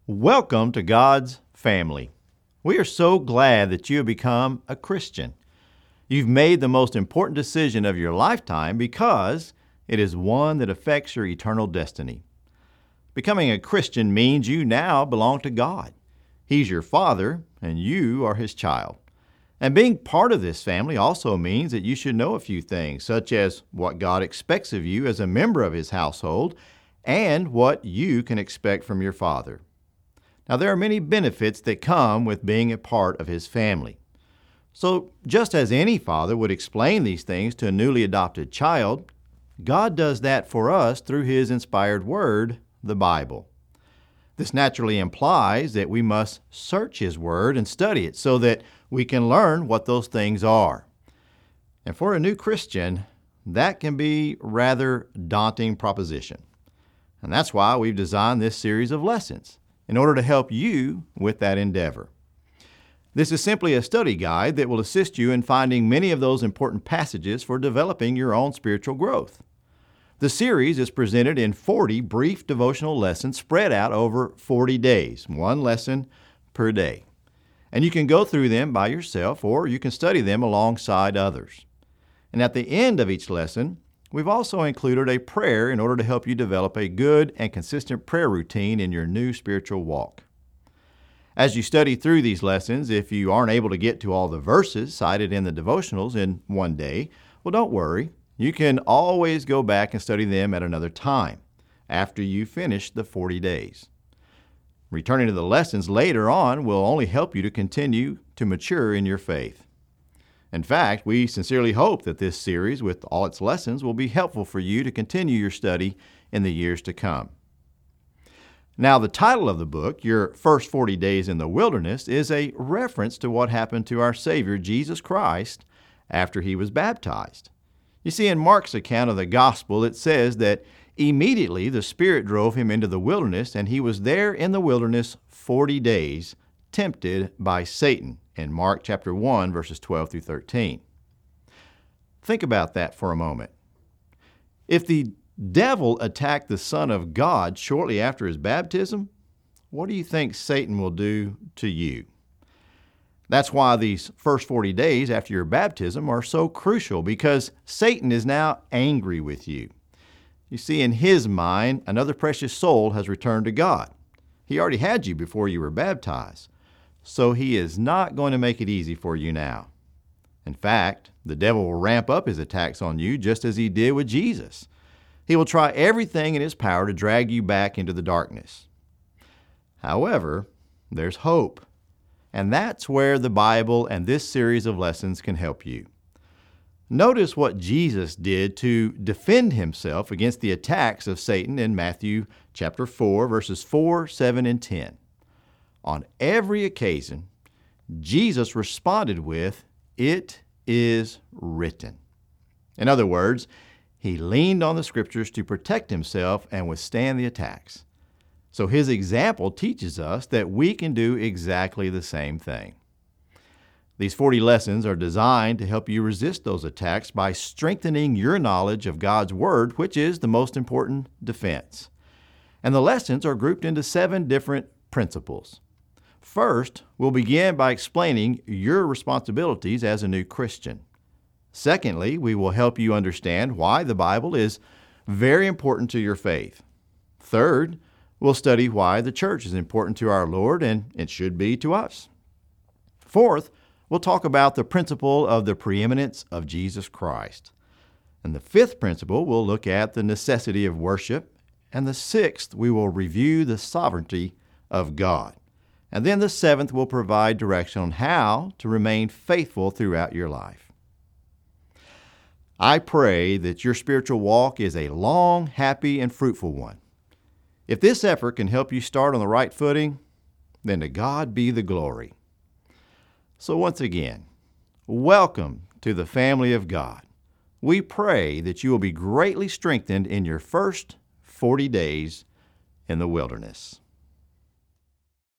Welcome to God's family. We are so glad that you have become a Christian. You've made the most important decision of your lifetime because it is one that affects your eternal destiny. Becoming a Christian means you now belong to God. He's your Father, and you are His child. And being part of this family also means that you should know a few things, such as what God expects of you as a member of His household and what you can expect from your Father. Now, there are many benefits that come with being a part of His family. So, just as any father would explain these things to a newly adopted child, God does that for us through His inspired Word, the Bible. This naturally implies that we must search His Word and study it so that we can learn what those things are. And for a new Christian, that can be a rather daunting proposition. And that's why we've designed this series of lessons, in order to help you with that endeavor. This is simply a study guide that will assist you in finding many of those important passages for developing your own spiritual growth. The series is presented in 40 brief devotional lessons spread out over 40 days, one lesson per day. And you can go through them by yourself, or you can study them alongside others. And at the end of each lesson, we've also included a prayer in order to help you develop a good and consistent prayer routine in your new spiritual walk. As you study through these lessons, if you aren't able to get to all the verses cited in the devotionals in one day, well, don't worry. You can always go back and study them at another time after you finish the 40 days. Returning to the lessons later on will only help you to continue to mature in your faith. In fact, we sincerely hope that this series, with all its lessons, will be helpful for you to continue your study in the years to come. Now, the title of the book, Your First 40 Days in the Wilderness, is a reference to what happened to our Savior, Jesus Christ, after He was baptized. You see, in Mark's account of the gospel, it says that immediately the Spirit drove Him into the wilderness, and He was there in the wilderness 40 days, tempted by Satan, in Mark chapter 1, verses 12 through 13. Think about that for a moment. If the devil attacked the Son of God shortly after His baptism, what do you think Satan will do to you? That's why these first 40 days after your baptism are so crucial, because Satan is now angry with you. You see, in his mind, another precious soul has returned to God. He already had you before you were baptized. So he is not going to make it easy for you now. In fact, the devil will ramp up his attacks on you just as he did with Jesus. He will try everything in his power to drag you back into the darkness. However, there's hope. And that's where the Bible and this series of lessons can help you. Notice what Jesus did to defend Himself against the attacks of Satan in Matthew chapter 4, verses 4, 7, and 10. On every occasion, Jesus responded with, "It is written." In other words, He leaned on the Scriptures to protect Himself and withstand the attacks. So His example teaches us that we can do exactly the same thing. These 40 lessons are designed to help you resist those attacks by strengthening your knowledge of God's Word, which is the most important defense. And the lessons are grouped into 7 different principles. First, we'll begin by explaining your responsibilities as a new Christian. Secondly, we will help you understand why the Bible is very important to your faith. Third, we'll study why the church is important to our Lord, and it should be to us. Fourth, we'll talk about the principle of the preeminence of Jesus Christ. And the fifth principle, we'll look at the necessity of worship. And the sixth, we will review the sovereignty of God. And then the seventh will provide direction on how to remain faithful throughout your life. I pray that your spiritual walk is a long, happy, and fruitful one. If this effort can help you start on the right footing, then to God be the glory. So once again, welcome to the family of God. We pray that you will be greatly strengthened in your first 40 days in the wilderness.